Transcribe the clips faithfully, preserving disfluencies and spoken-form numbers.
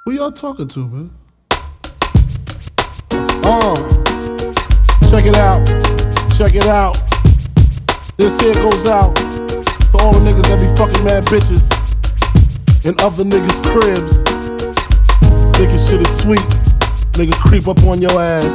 Who y'all talking to, man? Uh, check it out, check it out. This here goes out to all the niggas that be fucking mad bitches in other niggas' cribs. Nigga shit is sweet, nigga creep up on your ass.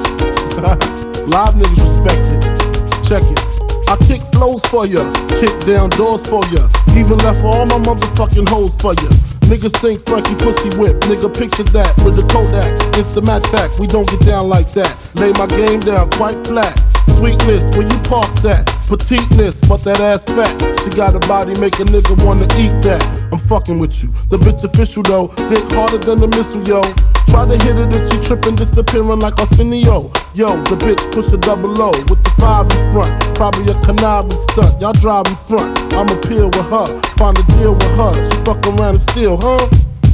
Live niggas respect it, check it. I kick flows for ya, kick down doors for ya, even left all my motherfucking hoes for ya. Niggas think Frankie pussy whip, nigga picture that with the Kodak, Instamatic, we don't get down like that. Lay my game down quite flat. Sweetness, where you park that? Petiteness, but that ass fat. She got a body, make a nigga wanna eat that. I'm fucking with you. The bitch official though, dick harder than a missile, yo. Try to hit it if she trippin', disappearing like Arsenio. Yo, the bitch push a double O with the five in front. Probably a conniving stunt. Y'all drive in front. I'ma peel with her, find a deal with her. She fuck around and steal, huh?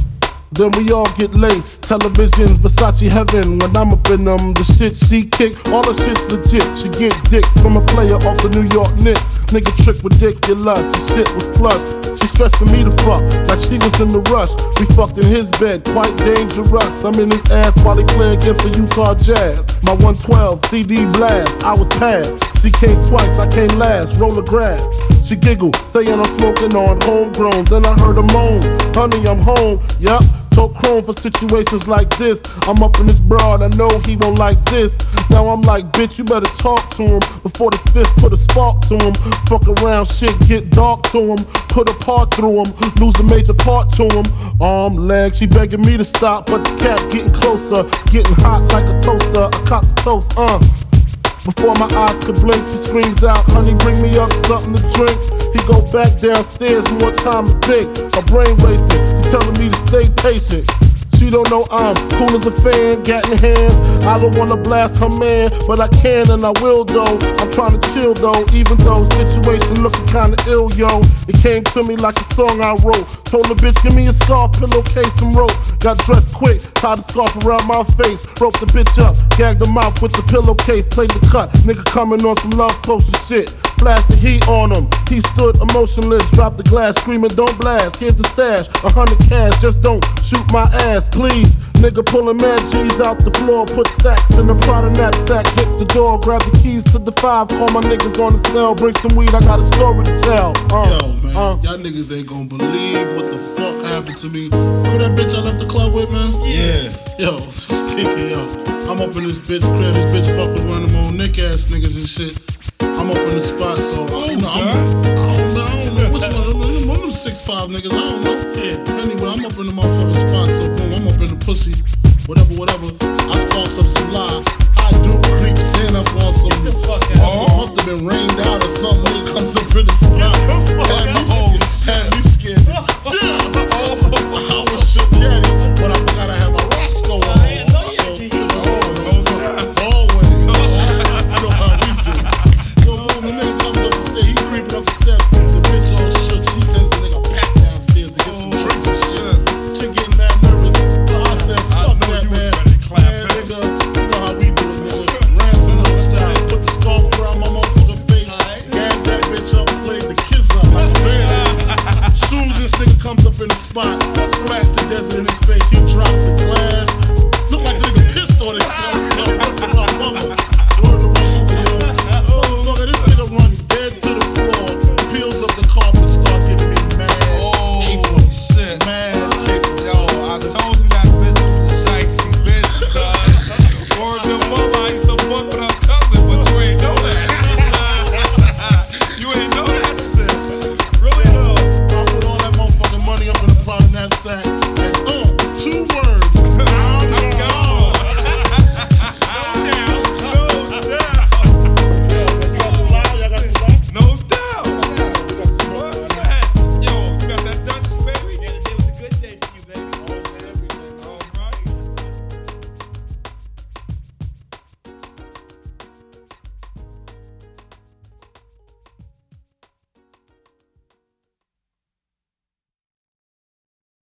Then we all get laced. Televisions, Versace heaven. When I'm up in them, the shit she kick, all the shit's legit. She get dick from a player off the New York Knicks. Nigga trick ridiculous, the shit was plush. She stressing me to fuck, like she was in the rush. We fucked in his bed, quite dangerous. I'm in his ass while he play against the Utah Jazz. My one twelve C D blast, I was passed. She came twice, I came last, roll the grass. She giggled, saying I'm smoking on homegrown. Then I heard her moan, honey, I'm home, yup. Told Chrome for situations like this. I'm up in this broad, I know he won't like this. Now I'm like, bitch, you better talk to him before the fifth put a spark to him. Fuck around, shit get dark to him. Put a part through him, lose a major part to him. Arm, leg, she begging me to stop, but the cat getting closer, getting hot like a toaster. A cop's toast, uh. Before my eyes could blink, she screams out, honey, bring me up something to drink. He go back downstairs, more time to think. Her brain racing, she's telling me to stay patient. She don't know I'm cool as a fan, gat in hand. I don't wanna blast her man, but I can and I will though. I'm trying to chill though, even though situation looking kinda ill, yo. It came to me like a song I wrote. Told the bitch, give me a scarf, pillowcase, and rope. Got dressed quick, tied a scarf around my face. Broke the bitch up, gagged her mouth with the pillowcase. Played the cut, nigga coming on some love potion shit. Flashed the heat on him, he stood emotionless. Dropped the glass, screaming, don't blast. Here's the stash, a hundred cash, just don't shoot my ass, please. Nigga pulling mad G's out the floor, put stacks in the Prada knapsack. Hit the door, grab the keys to the five, call my niggas on the cell. Bring some weed, I got a story to tell. Uh, Yo, man, uh. y'all niggas ain't gonna believe what the fuck happened to me. Remember that bitch I left the club with, man? Yeah. Yo, stinky, yo. I'm up in this bitch crib, this bitch fuck with one of them old Nick ass niggas and shit. I'm up in the spot, so I don't know. I'm, I don't know. I don't know which one. One of them six five niggas. I don't know. Yeah. Anyway, I'm up in the motherfucking spot, so boom, I'm up in the pussy.